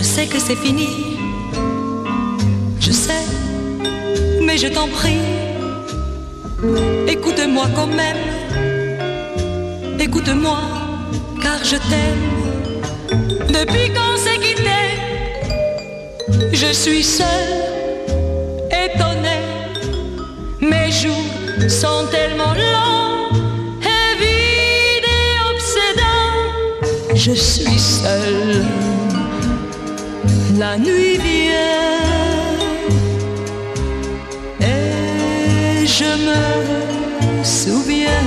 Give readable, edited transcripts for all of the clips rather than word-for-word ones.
Je sais que c'est fini, je sais, mais je t'en prie, écoute-moi quand même, écoute-moi, car je t'aime. Depuis qu'on s'est quitté, je suis seule, étonnée, mes jours sont tellement longs et vides et obsédants. Je suis seule, la nuit vient et je me souviens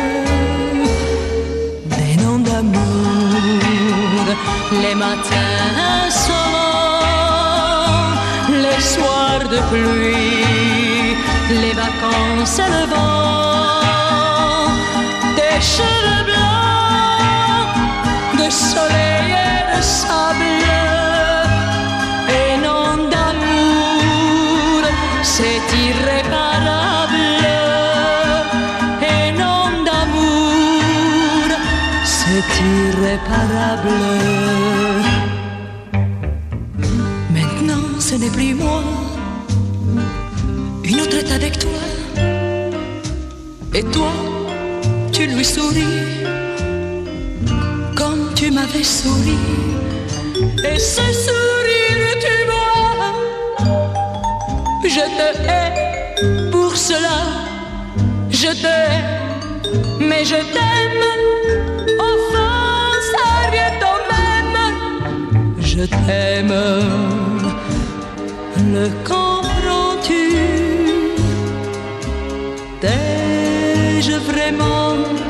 des noms d'amour, les matins sonnants, les soirs de pluie, les vacances et le vent, des cheveux blancs, de soleil et de sable, et non d'amour, c'est irréparable, et non d'amour, c'est irréparable. Maintenant ce n'est plus moi, une autre est avec toi, et toi, tu lui souris, comme tu m'avais souri, et ce sourire, tu vois, je te hais pour cela, je te hais, mais je t'aime, au fond, ça revient au même, je t'aime, le comprends-tu? T'ai-je vraiment